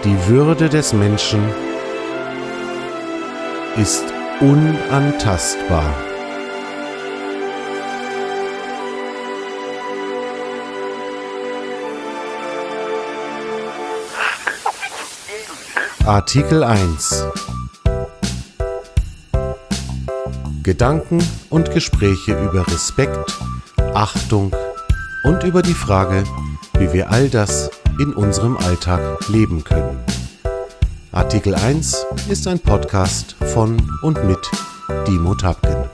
Die Würde des Menschen ist unantastbar. Artikel 1. Gedanken und Gespräche über Respekt, Achtung und über die Frage, wie wir all das in unserem Alltag leben können. Artikel 1 ist ein Podcast von und mit Dimo Tapken.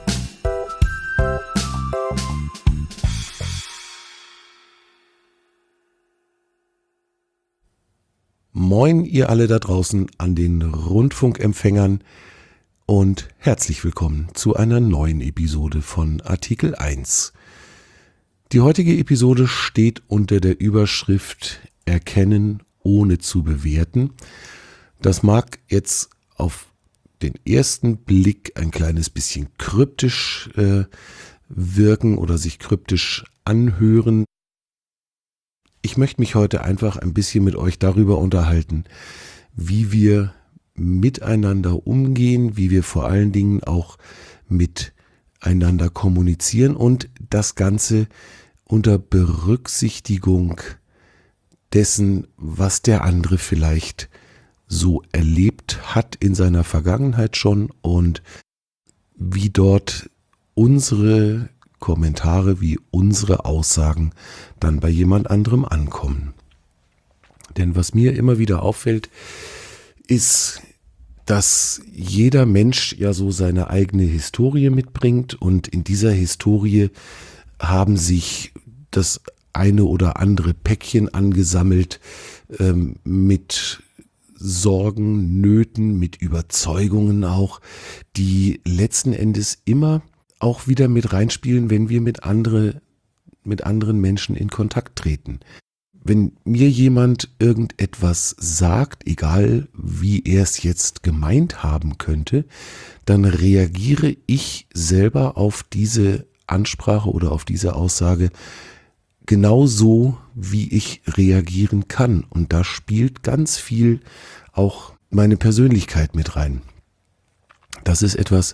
Moin ihr alle da draußen an den Rundfunkempfängern und herzlich willkommen zu einer neuen Episode von Artikel 1. Die heutige Episode steht unter der Überschrift Erkennen ohne zu bewerten. Das mag jetzt auf den ersten Blick ein kleines bisschen kryptisch wirken oder sich kryptisch anhören. Ich möchte mich heute einfach ein bisschen mit euch darüber unterhalten, wie wir miteinander umgehen, wie wir vor allen Dingen auch miteinander kommunizieren und das Ganze unter Berücksichtigung dessen, was der andere vielleicht so erlebt hat in seiner Vergangenheit schon und wie dort unsere Kommentare, wie unsere Aussagen dann bei jemand anderem ankommen. Denn was mir immer wieder auffällt, ist, dass jeder Mensch ja so seine eigene Historie mitbringt und in dieser Historie haben sich das eine oder andere Päckchen angesammelt mit Sorgen, Nöten, mit Überzeugungen auch, die letzten Endes immer auch wieder mit reinspielen, wenn wir mit anderen Menschen in Kontakt treten. Wenn mir jemand irgendetwas sagt, egal wie er es jetzt gemeint haben könnte, dann reagiere ich selber auf diese Ansprache oder auf diese Aussage genauso, wie ich reagieren kann. Und da spielt ganz viel auch meine Persönlichkeit mit rein. Das ist etwas,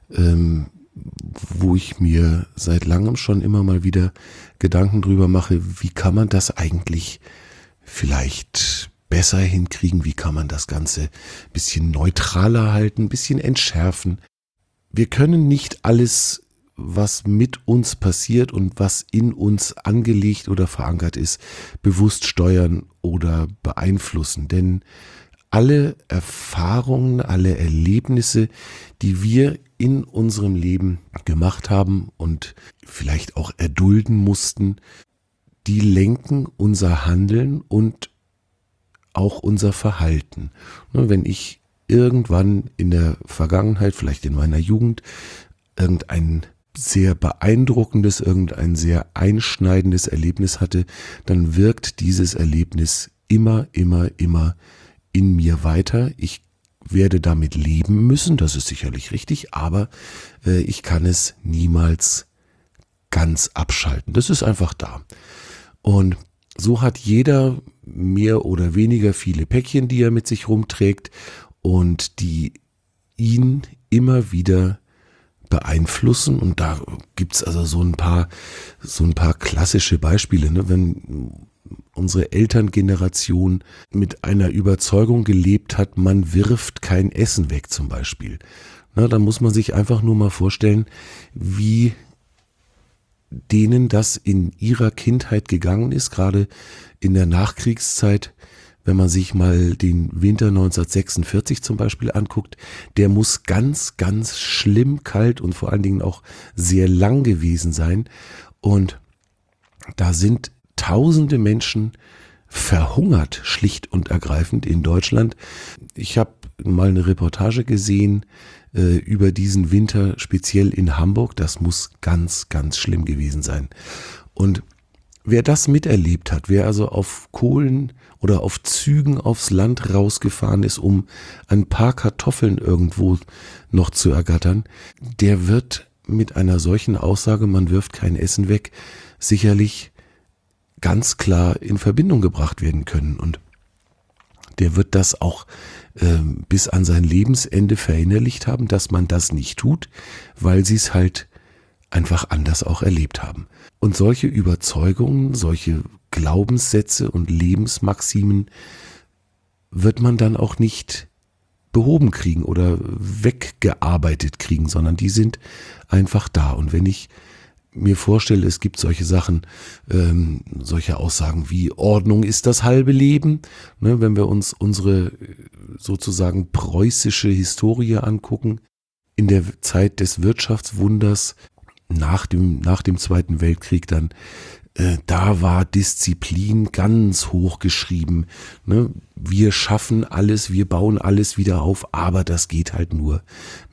wo ich mir seit langem schon immer mal wieder Gedanken drüber mache, wie kann man das eigentlich vielleicht besser hinkriegen, wie kann man das Ganze ein bisschen neutraler halten, ein bisschen entschärfen. Wir können nicht alles, was mit uns passiert und was in uns angelegt oder verankert ist, bewusst steuern oder beeinflussen. Denn alle Erfahrungen, alle Erlebnisse, die wir in unserem Leben gemacht haben und vielleicht auch erdulden mussten, die lenken unser Handeln und auch unser Verhalten. Wenn ich irgendwann in der Vergangenheit, vielleicht in meiner Jugend, irgendein sehr beeindruckendes, irgendein sehr einschneidendes Erlebnis hatte, dann wirkt dieses Erlebnis immer in mir weiter. Ich werde damit leben müssen, das ist sicherlich richtig, aber ich kann es niemals ganz abschalten. Das ist einfach da. Und so hat jeder mehr oder weniger viele Päckchen, die er mit sich rumträgt und die ihn immer wieder beeinflussen. Und da gibt's also so ein paar klassische Beispiele, ne? Wenn unsere Elterngeneration mit einer Überzeugung gelebt hat, man wirft kein Essen weg zum Beispiel. Na, da muss man sich einfach nur mal vorstellen, wie denen das in ihrer Kindheit gegangen ist, gerade in der Nachkriegszeit. Wenn man sich mal den Winter 1946 zum Beispiel anguckt, der muss ganz schlimm kalt und vor allen Dingen auch sehr lang gewesen sein. Und da sind Tausende Menschen verhungert, schlicht und ergreifend in Deutschland. Ich habe mal eine Reportage gesehen über diesen Winter, speziell in Hamburg. Das muss ganz schlimm gewesen sein. Und wer das miterlebt hat, wer also auf Kohlen oder auf Zügen aufs Land rausgefahren ist, um ein paar Kartoffeln irgendwo noch zu ergattern, der wird mit einer solchen Aussage, man wirft kein Essen weg, sicherlich ganz klar in Verbindung gebracht werden können. Und der wird das auch bis an sein Lebensende verinnerlicht haben, dass man das nicht tut, weil sie es halt einfach anders auch erlebt haben. Und solche Überzeugungen, solche Glaubenssätze und Lebensmaximen wird man dann auch nicht behoben kriegen oder weggearbeitet kriegen, sondern die sind einfach da. Und wenn ich mir vorstelle, es gibt solche Sachen, solche Aussagen wie Ordnung ist das halbe Leben, ne, wenn wir uns unsere sozusagen preußische Historie angucken, in der Zeit des Wirtschaftswunders nach dem Zweiten Weltkrieg dann, da war Disziplin ganz hoch geschrieben. Ne? Wir schaffen alles, wir bauen alles wieder auf, aber das geht halt nur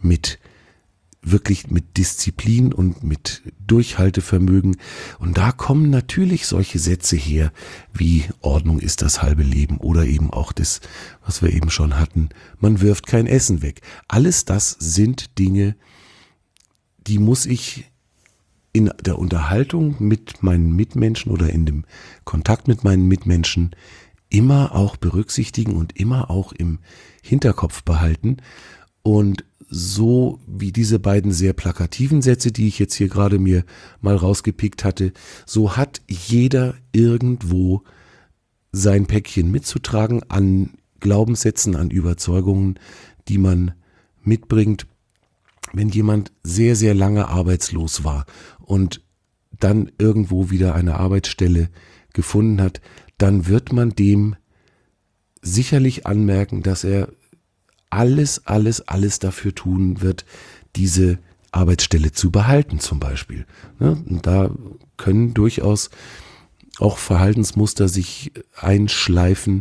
wirklich mit Disziplin und mit Durchhaltevermögen. Und da kommen natürlich solche Sätze her, wie Ordnung ist das halbe Leben oder eben auch das, was wir eben schon hatten, man wirft kein Essen weg. Alles das sind Dinge, die muss ich in der Unterhaltung mit meinen Mitmenschen oder in dem Kontakt mit meinen Mitmenschen immer auch berücksichtigen und immer auch im Hinterkopf behalten. Und so wie diese beiden sehr plakativen Sätze, die ich jetzt hier gerade mir mal rausgepickt hatte, so hat jeder irgendwo sein Päckchen mitzutragen an Glaubenssätzen, an Überzeugungen, die man mitbringt. Wenn jemand sehr, sehr lange arbeitslos war und dann irgendwo wieder eine Arbeitsstelle gefunden hat, dann wird man dem sicherlich anmerken, dass er alles dafür tun wird, diese Arbeitsstelle zu behalten zum Beispiel. Und da können durchaus auch Verhaltensmuster sich einschleifen,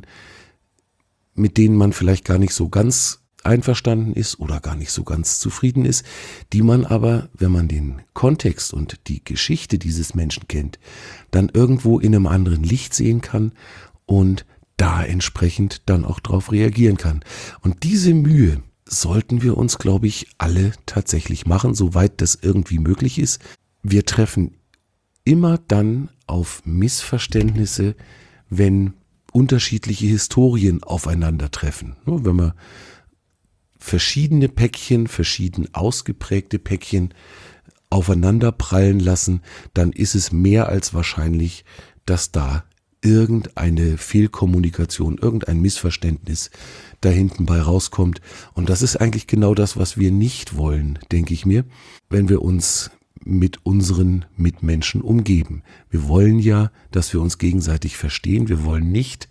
mit denen man vielleicht gar nicht so ganz einverstanden ist oder gar nicht so ganz zufrieden ist, die man aber, wenn man den Kontext und die Geschichte dieses Menschen kennt, dann irgendwo in einem anderen Licht sehen kann und da entsprechend dann auch drauf reagieren kann. Und diese Mühe sollten wir uns, glaube ich, alle tatsächlich machen, soweit das irgendwie möglich ist. Wir treffen immer dann auf Missverständnisse, wenn unterschiedliche Historien aufeinandertreffen. Wenn wir verschiedene Päckchen, verschieden ausgeprägte Päckchen aufeinander prallen lassen, dann ist es mehr als wahrscheinlich, dass da irgendeine Fehlkommunikation, irgendein Missverständnis da hinten bei rauskommt. Und das ist eigentlich genau das, was wir nicht wollen, denke ich mir, wenn wir uns mit unseren Mitmenschen umgeben. Wir wollen ja, dass wir uns gegenseitig verstehen. Wir wollen nicht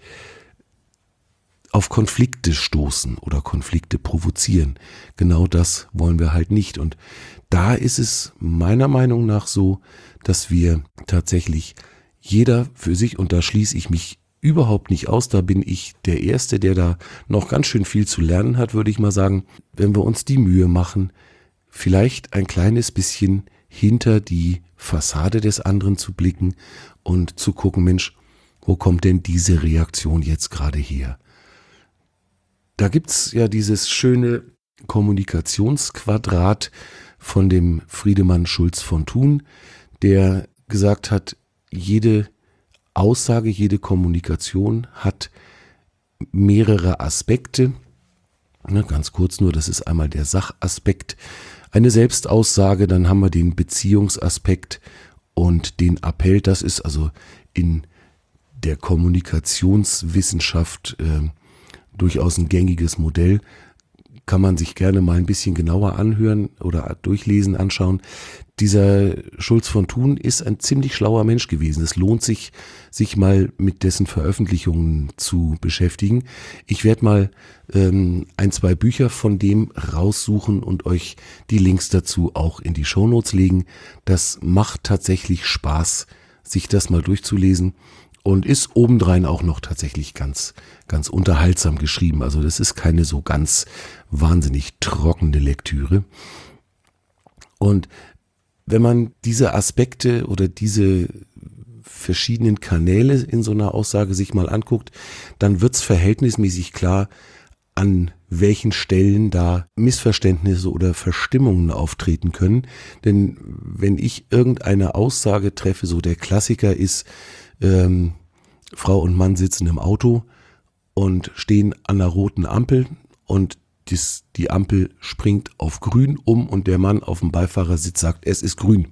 auf Konflikte stoßen oder Konflikte provozieren. Genau das wollen wir halt nicht. Und da ist es meiner Meinung nach so, dass wir tatsächlich jeder für sich, und da schließe ich mich überhaupt nicht aus, da bin ich der Erste, der da noch ganz schön viel zu lernen hat, würde ich mal sagen, wenn wir uns die Mühe machen, vielleicht ein kleines bisschen hinter die Fassade des anderen zu blicken und zu gucken, Mensch, wo kommt denn diese Reaktion jetzt gerade her? Da gibt's ja dieses schöne Kommunikationsquadrat von dem Friedemann Schulz von Thun, der gesagt hat, jede Aussage, jede Kommunikation hat mehrere Aspekte. Ganz kurz nur, das ist einmal der Sachaspekt, eine Selbstaussage, dann haben wir den Beziehungsaspekt und den Appell. Das ist also in der Kommunikationswissenschaft durchaus ein gängiges Modell. Kann man sich gerne mal ein bisschen genauer anhören oder durchlesen, anschauen. Dieser Schulz von Thun ist ein ziemlich schlauer Mensch gewesen. Es lohnt sich, sich mal mit dessen Veröffentlichungen zu beschäftigen. Ich werde mal 1-2 Bücher von dem raussuchen und euch die Links dazu auch in die Shownotes legen. Das macht tatsächlich Spaß, sich das mal durchzulesen. Und ist obendrein auch noch tatsächlich ganz unterhaltsam geschrieben. Also das ist keine so ganz wahnsinnig trockene Lektüre. Und wenn man diese Aspekte oder diese verschiedenen Kanäle in so einer Aussage sich mal anguckt, dann wird's verhältnismäßig klar, an welchen Stellen da Missverständnisse oder Verstimmungen auftreten können. Denn wenn ich irgendeine Aussage treffe, so der Klassiker ist, Frau und Mann sitzen im Auto und stehen an einer roten Ampel und die Ampel springt auf grün um und der Mann auf dem Beifahrersitz sagt, es ist grün.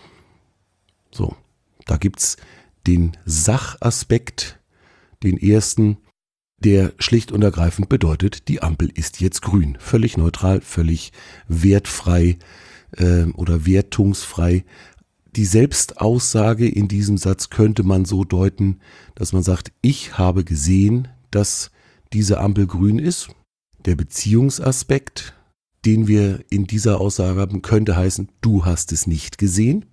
So, da gibt's den Sachaspekt, den ersten, der schlicht und ergreifend bedeutet, die Ampel ist jetzt grün. Völlig neutral, völlig wertfrei oder wertungsfrei. Die Selbstaussage in diesem Satz könnte man so deuten, dass man sagt, ich habe gesehen, dass diese Ampel grün ist. Der Beziehungsaspekt, den wir in dieser Aussage haben, könnte heißen, du hast es nicht gesehen.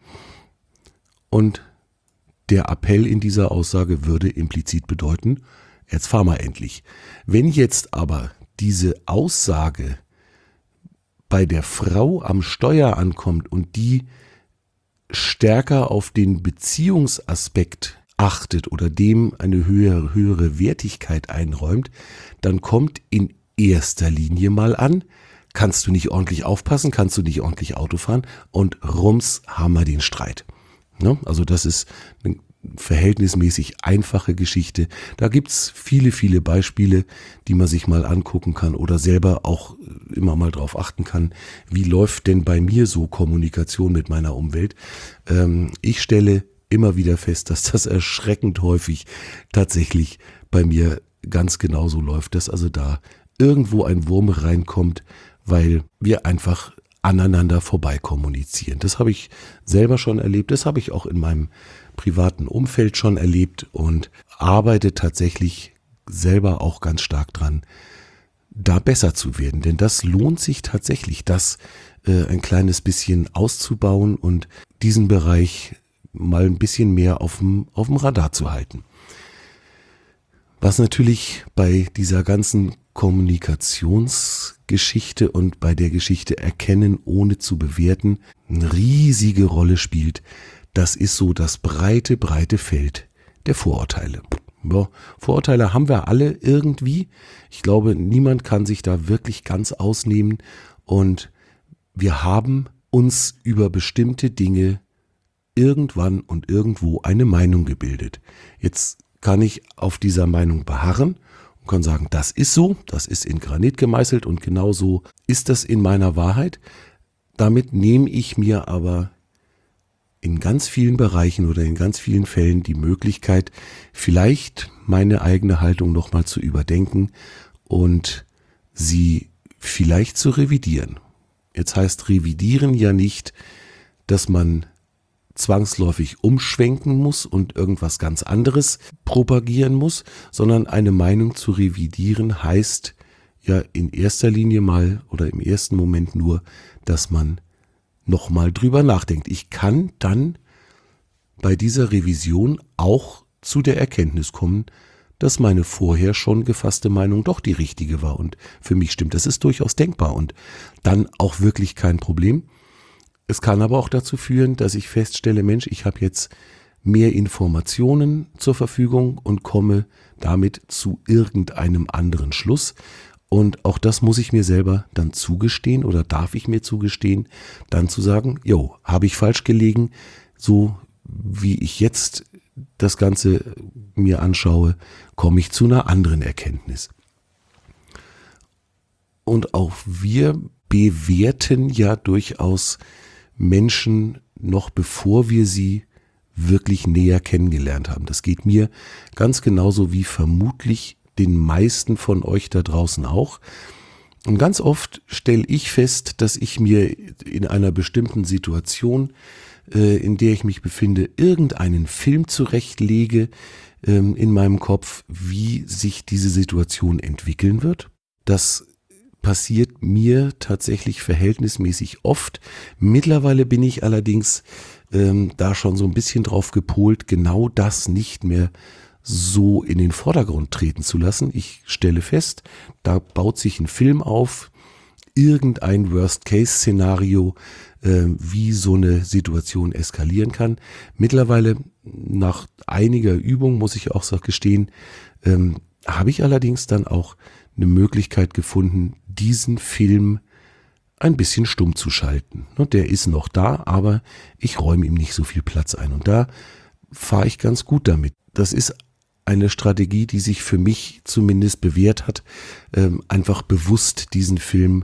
Und der Appell in dieser Aussage würde implizit bedeuten, jetzt fahr mal endlich. Wenn jetzt aber diese Aussage bei der Frau am Steuer ankommt und die stärker auf den Beziehungsaspekt achtet oder dem eine höhere Wertigkeit einräumt, dann kommt in erster Linie mal an, kannst du nicht ordentlich aufpassen, kannst du nicht ordentlich Auto fahren und rums haben wir den Streit. Ne? Also das ist eine verhältnismäßig einfache Geschichte. Da gibt's viele, viele Beispiele, die man sich mal angucken kann oder selber auch immer mal drauf achten kann, wie läuft denn bei mir so Kommunikation mit meiner Umwelt. Ich stelle immer wieder fest, dass das erschreckend häufig tatsächlich bei mir ganz genauso läuft, dass also da irgendwo ein Wurm reinkommt, weil wir einfach aneinander vorbei kommunizieren. Das habe ich selber schon erlebt, das habe ich auch in meinem privaten Umfeld schon erlebt und arbeite tatsächlich selber auch ganz stark dran, da besser zu werden. Denn das lohnt sich tatsächlich, das ein kleines bisschen auszubauen und diesen Bereich mal ein bisschen mehr auf dem Radar zu halten. Was natürlich bei dieser ganzen Kommunikationsgeschichte und bei der Geschichte Erkennen ohne zu bewerten eine riesige Rolle spielt, das ist so das breite Feld der Vorurteile. Ja, Vorurteile haben wir alle irgendwie. Ich glaube, niemand kann sich da wirklich ganz ausnehmen und wir haben uns über bestimmte Dinge irgendwann und irgendwo eine Meinung gebildet. Jetzt kann ich auf dieser Meinung beharren und kann sagen, das ist so, das ist in Granit gemeißelt und genau so ist das in meiner Wahrheit. Damit nehme ich mir aber in ganz vielen Bereichen oder in ganz vielen Fällen die Möglichkeit, vielleicht meine eigene Haltung nochmal zu überdenken und sie vielleicht zu revidieren. Jetzt heißt revidieren ja nicht, dass man zwangsläufig umschwenken muss und irgendwas ganz anderes propagieren muss, sondern eine Meinung zu revidieren heißt ja in erster Linie mal oder im ersten Moment nur, dass man nochmal drüber nachdenkt. Ich kann dann bei dieser Revision auch zu der Erkenntnis kommen, dass meine vorher schon gefasste Meinung doch die richtige war und für mich stimmt. Das ist durchaus denkbar und dann auch wirklich kein Problem. Es kann aber auch dazu führen, dass ich feststelle, Mensch, ich habe jetzt mehr Informationen zur Verfügung und komme damit zu irgendeinem anderen Schluss. Und auch das muss ich mir selber dann zugestehen oder darf ich mir zugestehen, dann zu sagen, jo, habe ich falsch gelegen, so wie ich jetzt das Ganze mir anschaue, komme ich zu einer anderen Erkenntnis. Und auch wir bewerten ja durchaus Menschen noch bevor wir sie wirklich näher kennengelernt haben. Das geht mir ganz genauso wie vermutlich den meisten von euch da draußen auch. Und ganz oft stelle ich fest, dass ich mir in einer bestimmten Situation, in der ich mich befinde, irgendeinen Film zurechtlege in meinem Kopf, wie sich diese Situation entwickeln wird. Das passiert mir tatsächlich verhältnismäßig oft. Mittlerweile bin ich allerdings da schon so ein bisschen drauf gepolt, genau das nicht mehr so in den Vordergrund treten zu lassen. Ich stelle fest, da baut sich ein Film auf, irgendein Worst-Case-Szenario, wie so eine Situation eskalieren kann. Mittlerweile, nach einiger Übung, muss ich auch gestehen, habe ich allerdings dann auch eine Möglichkeit gefunden, diesen Film ein bisschen stumm zu schalten. Und der ist noch da, aber ich räume ihm nicht so viel Platz ein. Und da fahre ich ganz gut damit. Das ist eine Strategie, die sich für mich zumindest bewährt hat, einfach bewusst diesen Film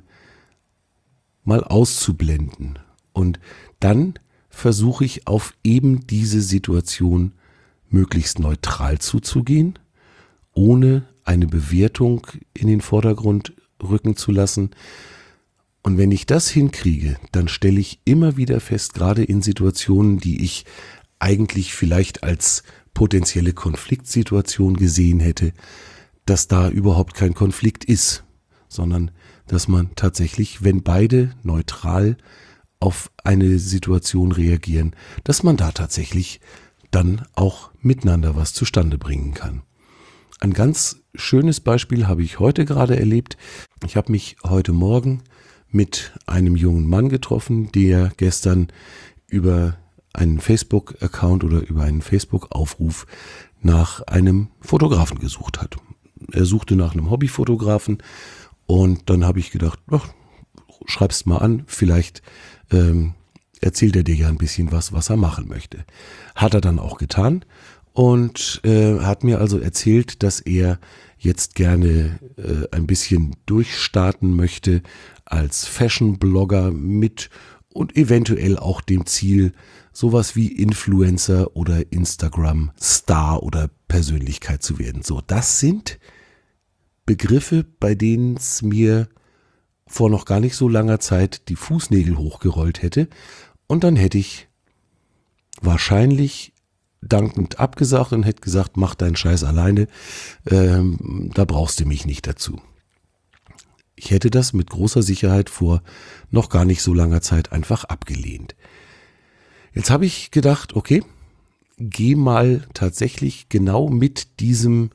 mal auszublenden. Und dann versuche ich auf eben diese Situation möglichst neutral zuzugehen, ohne eine Bewertung in den Vordergrund rücken zu lassen. Und wenn ich das hinkriege, dann stelle ich immer wieder fest, gerade in Situationen, die ich eigentlich vielleicht als potenzielle Konfliktsituation gesehen hätte, dass da überhaupt kein Konflikt ist, sondern dass man tatsächlich, wenn beide neutral auf eine Situation reagieren, dass man da tatsächlich dann auch miteinander was zustande bringen kann. Ein ganz schönes Beispiel habe ich heute gerade erlebt. Ich habe mich heute Morgen mit einem jungen Mann getroffen, der gestern über einen Facebook-Account oder über einen Facebook-Aufruf nach einem Fotografen gesucht hat. Er suchte nach einem Hobbyfotografen und dann habe ich gedacht, schreib's mal an, vielleicht erzählt er dir ja ein bisschen was er machen möchte. Hat er dann auch getan und hat mir also erzählt, dass er jetzt gerne ein bisschen durchstarten möchte als Fashion-Blogger mit und eventuell auch dem Ziel, sowas wie Influencer oder Instagram-Star oder Persönlichkeit zu werden. So, das sind Begriffe, bei denen es mir vor noch gar nicht so langer Zeit die Fußnägel hochgerollt hätte und dann hätte ich wahrscheinlich dankend abgesagt und hätte gesagt, mach deinen Scheiß alleine, da brauchst du mich nicht dazu. Ich hätte das mit großer Sicherheit vor noch gar nicht so langer Zeit einfach abgelehnt. Jetzt habe ich gedacht, okay, geh mal tatsächlich genau mit diesem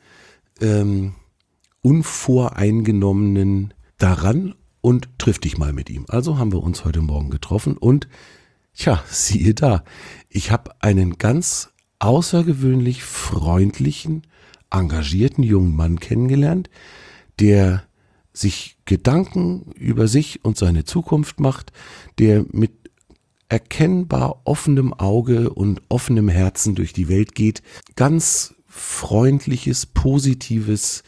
Unvoreingenommenen daran und triff dich mal mit ihm. Also haben wir uns heute Morgen getroffen und siehe da, ich habe einen ganz außergewöhnlich freundlichen, engagierten jungen Mann kennengelernt, der sich Gedanken über sich und seine Zukunft macht, der mit erkennbar offenem Auge und offenem Herzen durch die Welt geht, ganz freundliches, positives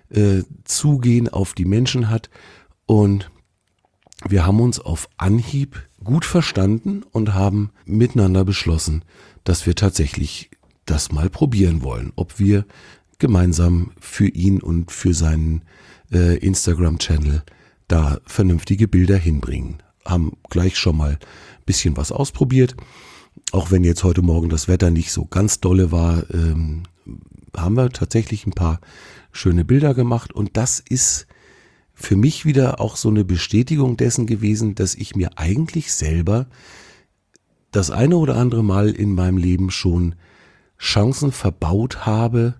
Zugehen auf die Menschen hat und wir haben uns auf Anhieb gut verstanden und haben miteinander beschlossen, dass wir tatsächlich das mal probieren wollen, ob wir gemeinsam für ihn und für seinen Instagram-Channel da vernünftige Bilder hinbringen. Haben gleich schon mal ein bisschen was ausprobiert. Auch wenn jetzt heute Morgen das Wetter nicht so ganz dolle war, haben wir tatsächlich ein paar schöne Bilder gemacht und das ist für mich wieder auch so eine Bestätigung dessen gewesen, dass ich mir eigentlich selber das eine oder andere Mal in meinem Leben schon Chancen verbaut habe,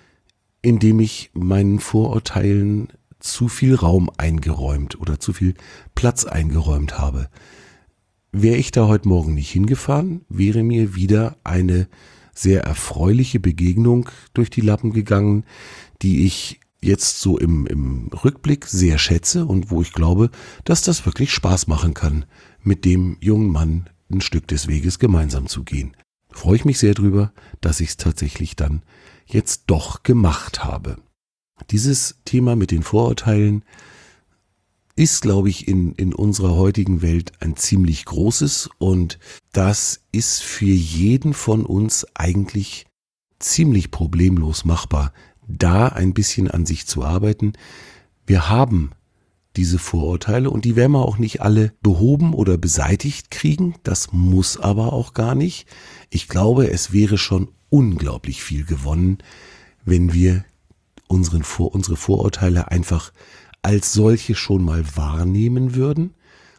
indem ich meinen Vorurteilen zu viel Raum eingeräumt oder zu viel Platz eingeräumt habe. Wäre ich da heute Morgen nicht hingefahren, wäre mir wieder eine sehr erfreuliche Begegnung durch die Lappen gegangen, die ich jetzt so im Rückblick sehr schätze und wo ich glaube, dass das wirklich Spaß machen kann, mit dem jungen Mann ein Stück des Weges gemeinsam zu gehen. Freue ich mich sehr drüber, dass ich es tatsächlich dann jetzt doch gemacht habe. Dieses Thema mit den Vorurteilen ist, glaube ich, in unserer heutigen Welt ein ziemlich großes und das ist für jeden von uns eigentlich ziemlich problemlos machbar, da ein bisschen an sich zu arbeiten. Wir haben diese Vorurteile und die werden wir auch nicht alle behoben oder beseitigt kriegen. Das muss aber auch gar nicht. Ich glaube, es wäre schon unglaublich viel gewonnen, wenn wir unsere Vorurteile einfach als solche schon mal wahrnehmen würden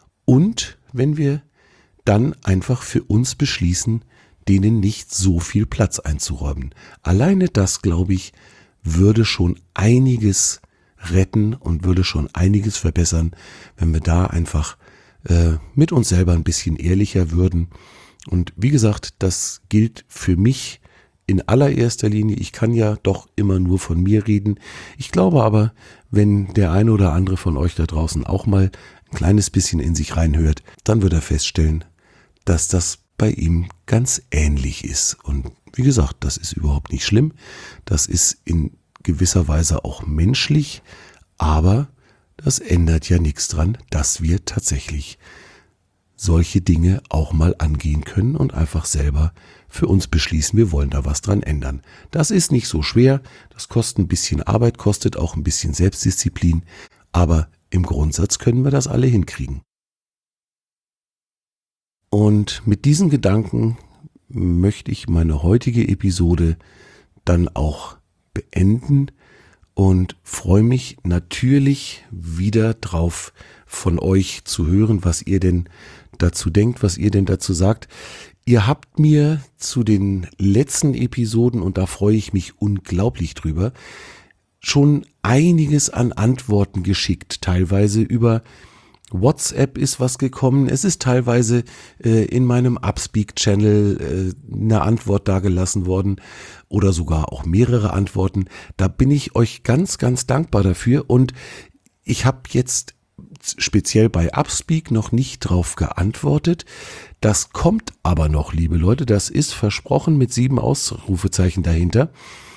und wenn wir dann einfach für uns beschließen, denen nicht so viel Platz einzuräumen. Alleine das, glaube ich, würde schon einiges retten und würde schon einiges verbessern, wenn wir da einfach mit uns selber ein bisschen ehrlicher würden. Und wie gesagt, das gilt für mich in allererster Linie. Ich kann ja doch immer nur von mir reden. Ich glaube aber, wenn der eine oder andere von euch da draußen auch mal ein kleines bisschen in sich reinhört, dann wird er feststellen, dass das bei ihm ganz ähnlich ist. Und wie gesagt, das ist überhaupt nicht schlimm. Das ist in gewisser Weise auch menschlich, aber das ändert ja nichts dran, dass wir tatsächlich solche Dinge auch mal angehen können und einfach selber für uns beschließen, wir wollen da was dran ändern. Das ist nicht so schwer, das kostet ein bisschen Arbeit, kostet auch ein bisschen Selbstdisziplin, aber im Grundsatz können wir das alle hinkriegen. Und mit diesen Gedanken möchte ich meine heutige Episode dann auch beenden und freue mich natürlich wieder drauf, von euch zu hören, was ihr denn dazu denkt, was ihr denn dazu sagt. Ihr habt mir zu den letzten Episoden, und da freue ich mich unglaublich drüber, schon einiges an Antworten geschickt, teilweise über WhatsApp ist was gekommen. Es ist teilweise in meinem Upspeak-Channel eine Antwort dagelassen worden oder sogar auch mehrere Antworten. Da bin ich euch ganz, ganz dankbar dafür und ich habe jetzt speziell bei Upspeak noch nicht drauf geantwortet. Das kommt aber noch, liebe Leute, das ist versprochen mit 7 Ausrufezeichen dahinter.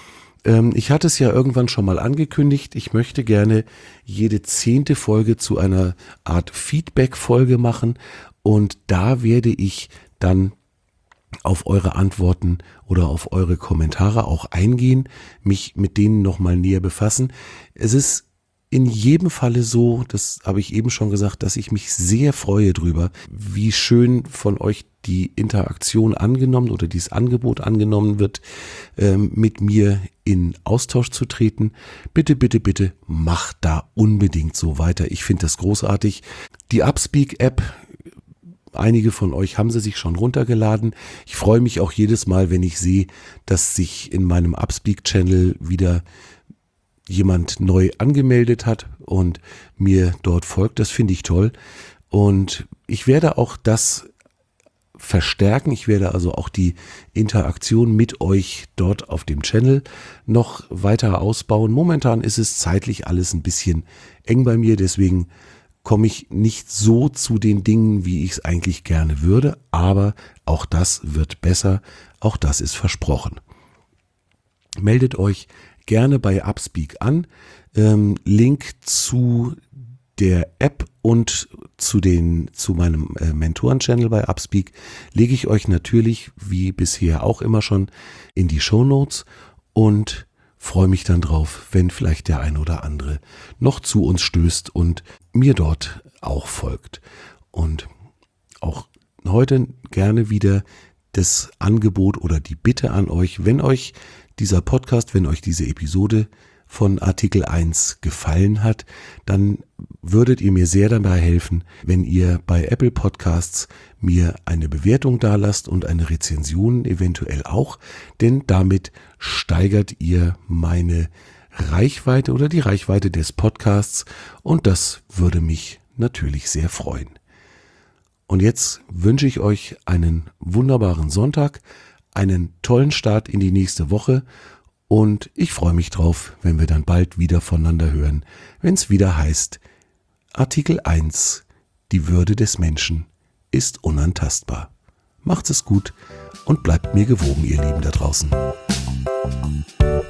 Ich hatte es ja irgendwann schon mal angekündigt, ich möchte gerne jede 10. Folge zu einer Art Feedback-Folge machen und da werde ich dann auf eure Antworten oder auf eure Kommentare auch eingehen, mich mit denen nochmal näher befassen. Es ist in jedem Falle so, das habe ich eben schon gesagt, dass ich mich sehr freue drüber, wie schön von euch die Interaktion angenommen oder dieses Angebot angenommen wird, mit mir in Austausch zu treten. Bitte, bitte, bitte macht da unbedingt so weiter. Ich finde das großartig. Die Upspeak-App, einige von euch haben sie sich schon runtergeladen. Ich freue mich auch jedes Mal, wenn ich sehe, dass sich in meinem Upspeak-Channel wieder jemand neu angemeldet hat und mir dort folgt. Das finde ich toll. Und ich werde auch das verstärken. Ich werde also auch die Interaktion mit euch dort auf dem Channel noch weiter ausbauen. Momentan ist es zeitlich alles ein bisschen eng bei mir, deswegen komme ich nicht so zu den Dingen, wie ich es eigentlich gerne würde, aber auch das wird besser, auch das ist versprochen. Meldet euch gerne bei Upspeak an. Link zu der App und zu meinem Mentoren-Channel bei Upspeak lege ich euch natürlich, wie bisher auch immer schon, in die Shownotes und freue mich dann drauf, wenn vielleicht der ein oder andere noch zu uns stößt und mir dort auch folgt. Und auch heute gerne wieder das Angebot oder die Bitte an euch, wenn euch dieser Podcast, wenn euch diese Episode von Artikel 1 gefallen hat, dann würdet ihr mir sehr dabei helfen, wenn ihr bei Apple Podcasts mir eine Bewertung dalasst und eine Rezension eventuell auch, denn damit steigert ihr meine Reichweite oder die Reichweite des Podcasts und das würde mich natürlich sehr freuen. Und jetzt wünsche ich euch einen wunderbaren Sonntag, einen tollen Start in die nächste Woche und ich freue mich drauf, wenn wir dann bald wieder voneinander hören, wenn es wieder heißt, Artikel 1, die Würde des Menschen ist unantastbar. Macht's es gut und bleibt mir gewogen, ihr Lieben da draußen.